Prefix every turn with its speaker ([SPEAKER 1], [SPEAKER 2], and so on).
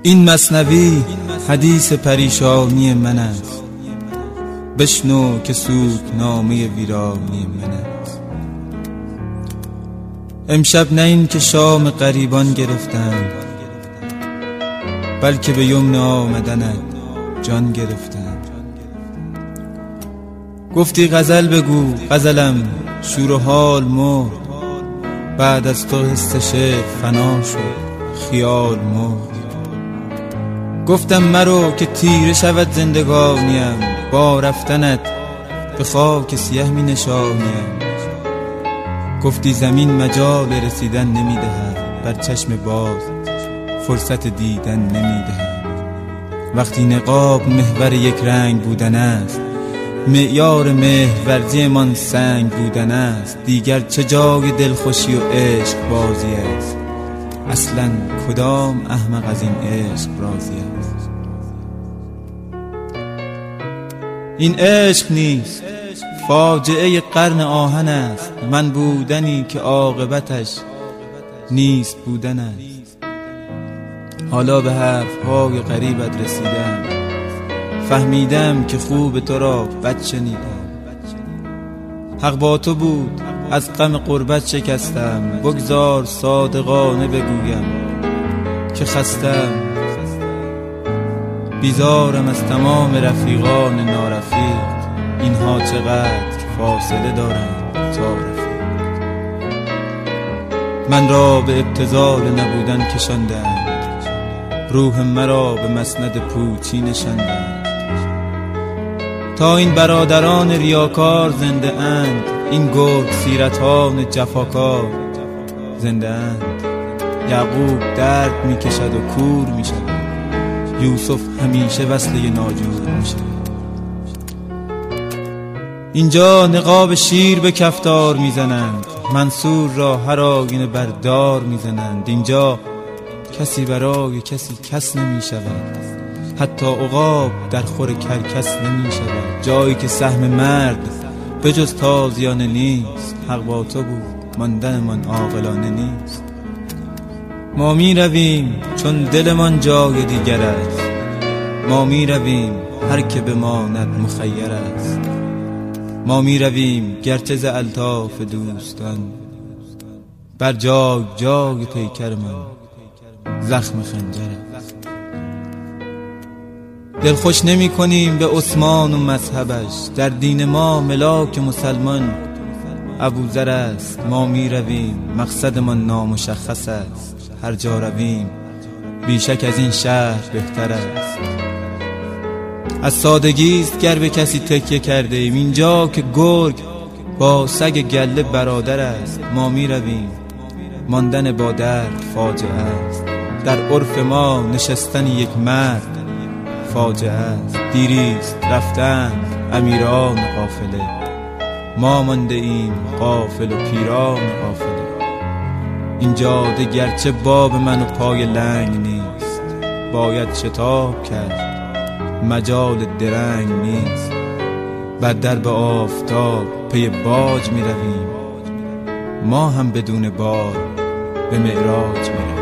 [SPEAKER 1] این مثنوی حدیث پریشانی من است، بشنو که سوگنامه ویرانی من است. امشب نه این که شام غریبان گرفتم، بلکه به یمن آمدنت جان گرفتم. گفتی غزل بگو، غزلم شور و حال مرد، بعد از تو حس شعر فنا شد، خیال مرد. گفتم مرو که تیره شود زندگانیم، با رفتنت به خاک سیه می نشانیم. گفتی زمین مجال رسیدن نمی دهد، بر چشم باز فرصت دیدن نمی دهد. وقتی نقاب محور یک رنگ بودن است، معیار مهرورزی من سنگ بودن است، دیگر چه جای دلخوشی و عشق بازی است؟ اصلا کدام احمق از این عشق راضی است؟ این عشق نیست، فاجعه قرن آهن است، من بودنی که عاقبتش نیست بودن است. حالا به حرفهای غریبت رسیدم، فهمیدم که خوب تو را بد شنیدم. حق با تو بود، از غم غربت شکستم، بگذار صادقانه بگویم که خستم. بیزارم از تمام رفیقان نارفیق، اینها چقدر فاصله دارند تا رفیق. من را به ابتذال نبودن کشاندند، روح مرا به مسند پوچی نشاندند. تا این برادران ریاکار زنده اند، این گرگ سیرتان جفاکار زنده اند. یعقوب درد می کشد و کور می شود، یوسف همیشه وصله ناجور می شود. اینجا نقاب شیر به کفتار می زنند، منصور را هر آینه بردار می زنند. اینجا کسی برای کسی کس نمی شود، حتی عقاب در خور کرکس نمی شود. جایی که سهم مرد به جز تازیانه نیست، حق با تو بود، ماندن من عاقلانه نیست. ما می رویم چون دلمان جای دیگر است، ما می رویم هر که بماند مخیر است. ما می رویم گرچه ز الطاف دوستان، بر جای جای پیکر من زخم خنجر است. دل خوش نمی کنیم به عثمان و مذهبش، در دین ما ملاک مسلمان ابوذر است. ما می رویم مقصدمان نامشخص است، هر جا رویم بیشک از این شهر بهتر است. از سادگی است گر به کسی تکیه کرده ایم، اینجا که گرگ با سگ گله برادر است. ما می رویم ماندن با درد فاجعه است، در عرف ما نشستن یک مرد فاجعه است. دیریست رفتن امیران قافله، ما مانده ایم غافل و پیران قافله. این جاده گرچه باب من و پای لنگ نیست، باید شتاب کرد مجال درنگ نیست. بر درب آفتاب پی باج می رویم، ما هم بدون بار به معراج می رویم.